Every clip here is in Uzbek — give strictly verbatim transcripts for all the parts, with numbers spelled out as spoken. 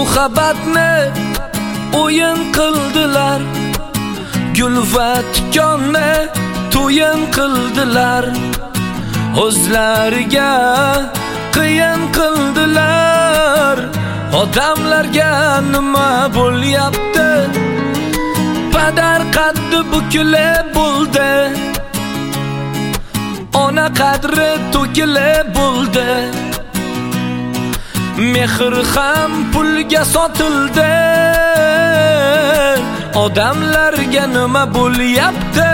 muhabbatni o'yin qildilar, gul va tikonni to'yin qildilar, o'zlariga qiyin qildilar. Odamlarga nima bo'lyapti? Padar qaddi bukilib bo'ldi, ona qadri to'kilib bo'ldi. Mehr ham pulga sotildi. Odamlarga nima bo'lyapti?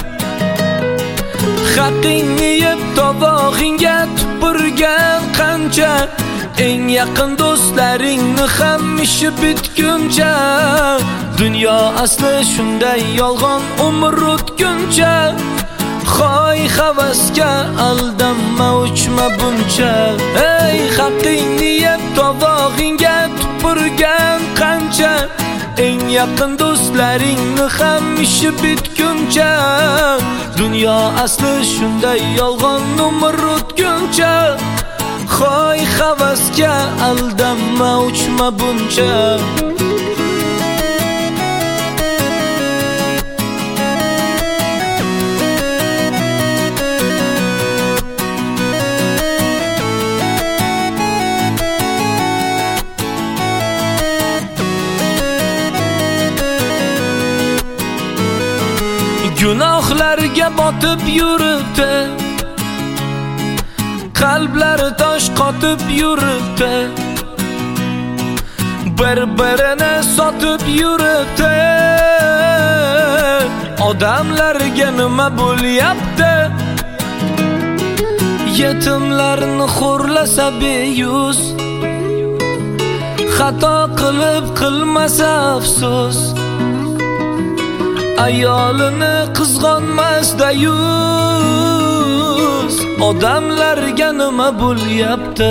Haqingni yeb tovog'ingga tupurgan qancha, eng yaqin do'stlaringni ham ishi bitguncha. Dunyo asli shunday yolg'on, umr o'tguncha. Xoy havasga aldanma, uchma buncha. Ey haqingni yeb tovog'ingga tupurgan qancha, eng yaqin do'stlaringni ham ishi bitguncha. Dunyo asli shunday yolg'on, umr o'tguncha. Xoy havasga aldanma, uchma buncha. Gunohlarga botib yuribdi, qalblari tosh qotib yuribdi, bir-birini sotib yuribdi. Odamlarga nima bo'lyapti? Yetimlarni xo'rlasa beyuz, xato qilib qilmasa afsus, ayolini qizg'onmasda yuz. Odamlarga nima bo'lyapti?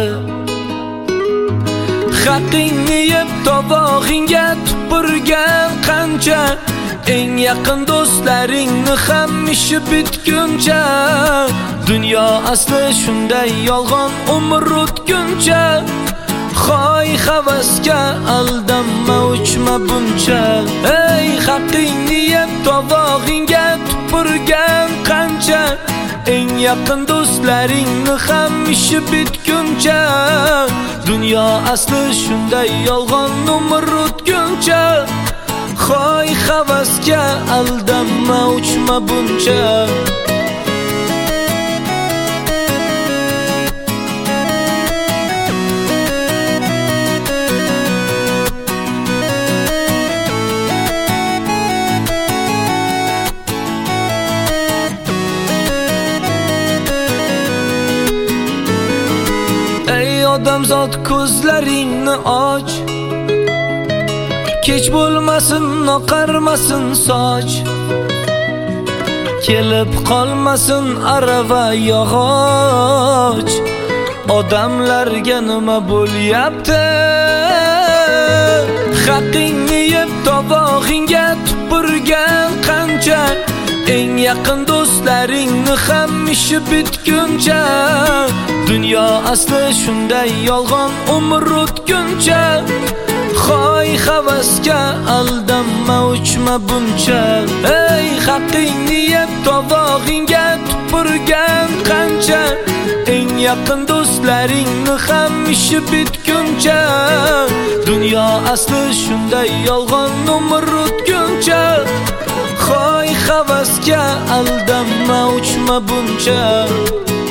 Haqingni yeb tovog'ingga tupurgan qancha, eng yaqin do'stlaringni ham ishi bitguncha. Dunyo asli shunday yolg'on, umr o'tguncha. Xoy havasga aldanma, uchma buncha. Ey haqingni yeb tovog'ingga tupurgan qancha, eng yaqin do'stlaringni ham ishi bitguncha. Dunyo asli shunday yolg'on, umr o'tguncha. Xoy havasga aldanma, uchma buncha. Odamzod ko'zlaringni och, kech bo'lmasin, oqarmasin soch, kelib qolmasin arava yog'och. Odamlarga nima bo'lyapti? Haqingni yeb tovog'ingga tupurgan qancha, eng yaqin do'stlaringni ham ishi bitguncha. Dunyo asli shunday yolg'on, umr o'tguncha. Xoy havasga aldanma, uchma buncha. Ey haqingni yeb tovog'ingga tupurgan qancha, eng yaqin do'stlaringni ham ishi bitguncha. Dunyo asli shunday yolg'on, umr o'tguncha. Xoy havasga aldanma, uchma buncha.